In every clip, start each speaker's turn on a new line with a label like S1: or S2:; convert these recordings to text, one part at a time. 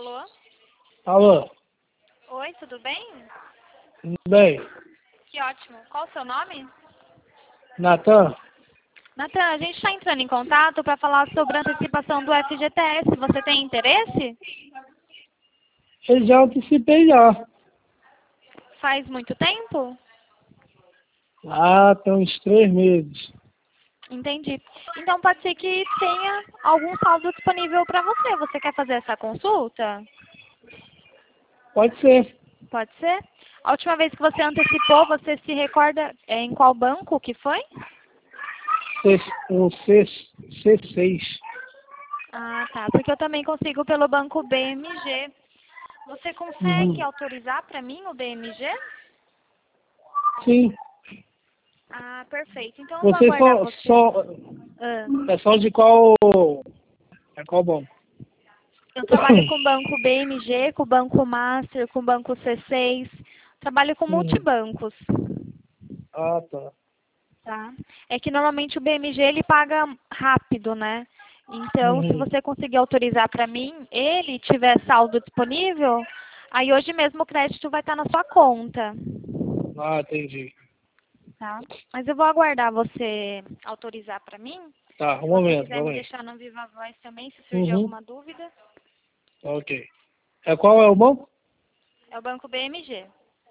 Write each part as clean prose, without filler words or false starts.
S1: Alô?
S2: Alô,
S1: Oi, tudo bem?
S2: tudo bem?
S1: Que ótimo. Qual o seu nome?
S2: Natan,
S1: Natan, a gente está entrando em contato para falar sobre a antecipação do FGTS. Você tem interesse?
S2: eu já antecipei já.
S1: Faz muito tempo?
S2: Ah, tem uns 3 meses.
S1: Entendi. Então pode ser que tenha algum saldo disponível para você. Você quer fazer essa consulta?
S2: Pode ser.
S1: Pode ser? A última vez que você antecipou, você se recorda em qual banco que foi?
S2: O C6.
S1: Ah, tá. Porque eu também consigo pelo banco BMG. Você consegue
S2: Uhum.
S1: autorizar para mim o BMG?
S2: Sim.
S1: Ah, perfeito. Então eu vou
S2: Você
S1: aguardar você. Ah,
S2: é só de qual, é qual bom?
S1: eu trabalho com o banco BMG, com o banco Master, com o banco C6. Trabalho com
S2: Uhum.
S1: multibancos,
S2: Ah, tá.
S1: tá? É que normalmente o BMG ele paga rápido, né? Então, se
S2: Uhum.
S1: você conseguir autorizar para mim, ele tiver saldo disponível, aí hoje mesmo o crédito vai estar na sua conta,
S2: Ah, entendi.
S1: tá? Mas eu vou aguardar você autorizar para mim.
S2: Tá, um
S1: Se você
S2: momento,
S1: quiser me
S2: calma aí.
S1: deixar no Viva Voz também, se surgir
S2: Uhum.
S1: alguma dúvida,
S2: Ok. Qual é o banco?
S1: é o banco BMG.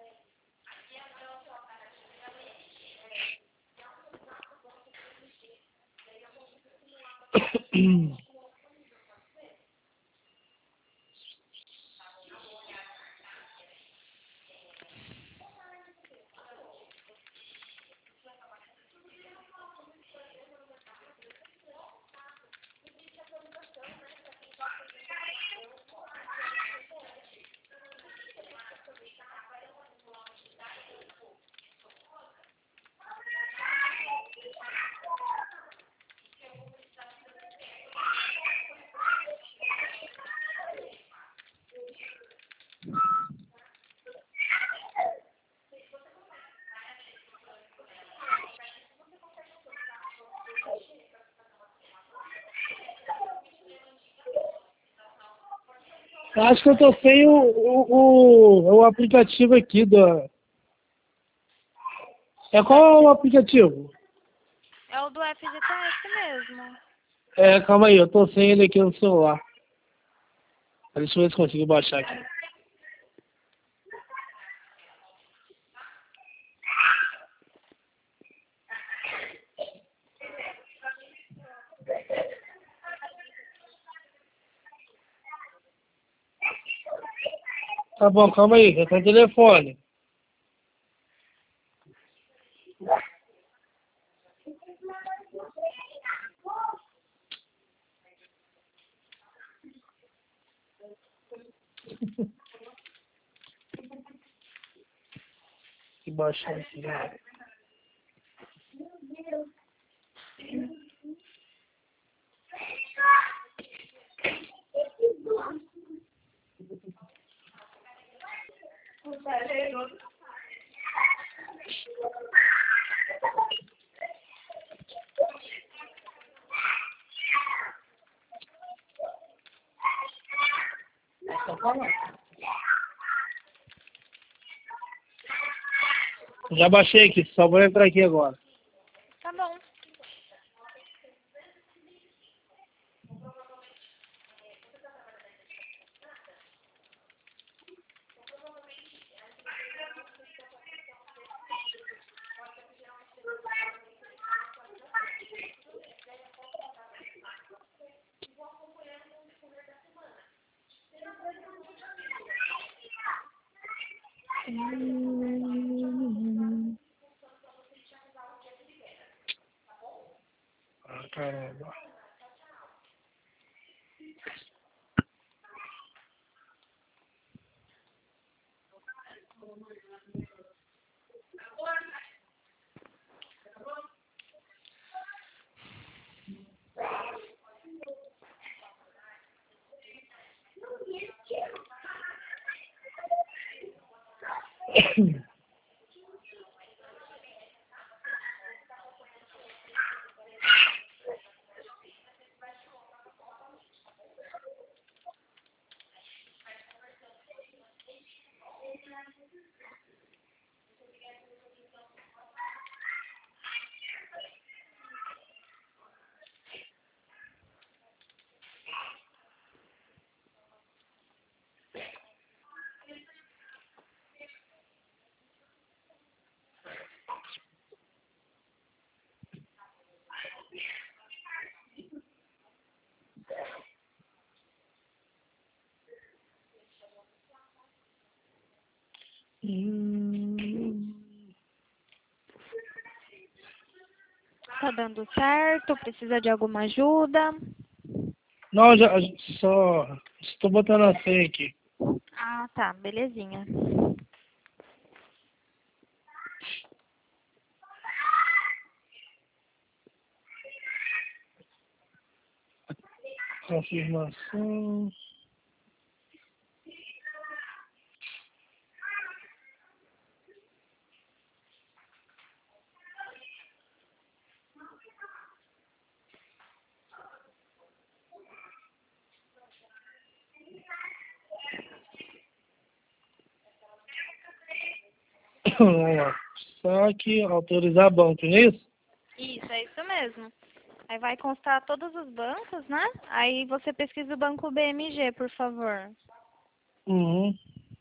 S2: Eu acho que eu tô sem o aplicativo aqui da. Qual é o aplicativo?
S1: É o do FGTS mesmo.
S2: Calma aí, eu tô sem ele aqui no celular. Deixa eu ver se consigo baixar aqui. Tá bom, calma aí, eu tô no telefone. Que baixar aqui, né? Já baixei aqui, só vou entrar aqui agora.
S1: Tá bom.
S2: Ah, caramba.
S1: Tá dando certo? Precisa de alguma ajuda?
S2: Não, já só estou botando a senha aqui.
S1: Ah, tá. Belezinha.
S2: Confirmação. Vamos lá. Saque, autorizar banco, não é isso?
S1: Isso, é isso mesmo. Aí vai constar todos os bancos, né? Aí você pesquisa o banco BMG, por favor.
S2: Uhum.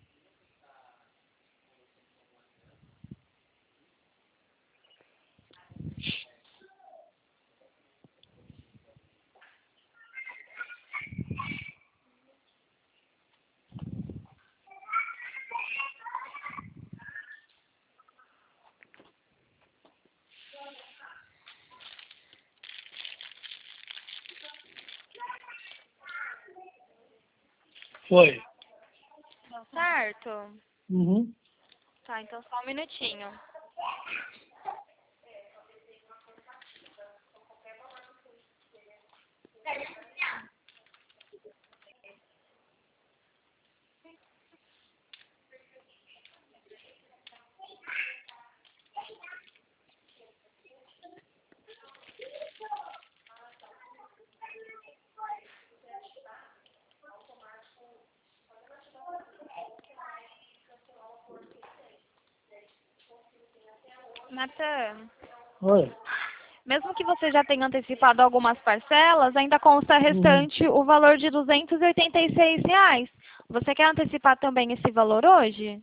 S2: Foi.
S1: Deu certo?
S2: Uhum.
S1: Tá, então só um minutinho. Natan,
S2: Oi.
S1: mesmo que você já tenha antecipado algumas parcelas, ainda consta
S2: Uhum.
S1: restante o valor de R$ 286. Você quer antecipar também esse valor hoje?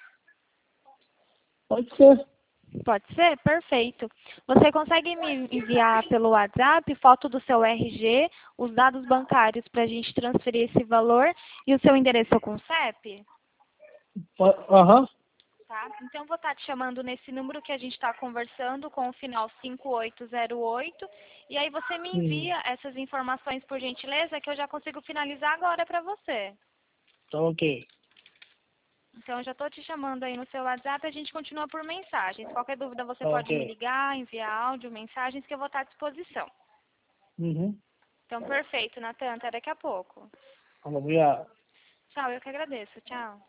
S2: Pode ser.
S1: Pode ser? Perfeito. Você consegue me enviar pelo WhatsApp foto do seu RG, os dados bancários para a gente transferir esse valor e o seu endereço com CEP?
S2: Aham.
S1: Tá? Então, vou estar te chamando nesse número que a gente está conversando, com o final 5808. E aí você me
S2: Uhum.
S1: envia essas informações, por gentileza, que eu já consigo finalizar agora para você.
S2: Tá ok.
S1: Então, eu já estou te chamando aí no seu WhatsApp e a gente continua por mensagens. Qualquer dúvida, você
S2: Tá
S1: pode me
S2: ok.
S1: ligar, enviar áudio, mensagens, que eu vou estar à disposição.
S2: Uhum.
S1: Então, perfeito, Natan. Até daqui a pouco.
S2: Obrigado.
S1: Tchau, eu que agradeço. Tchau.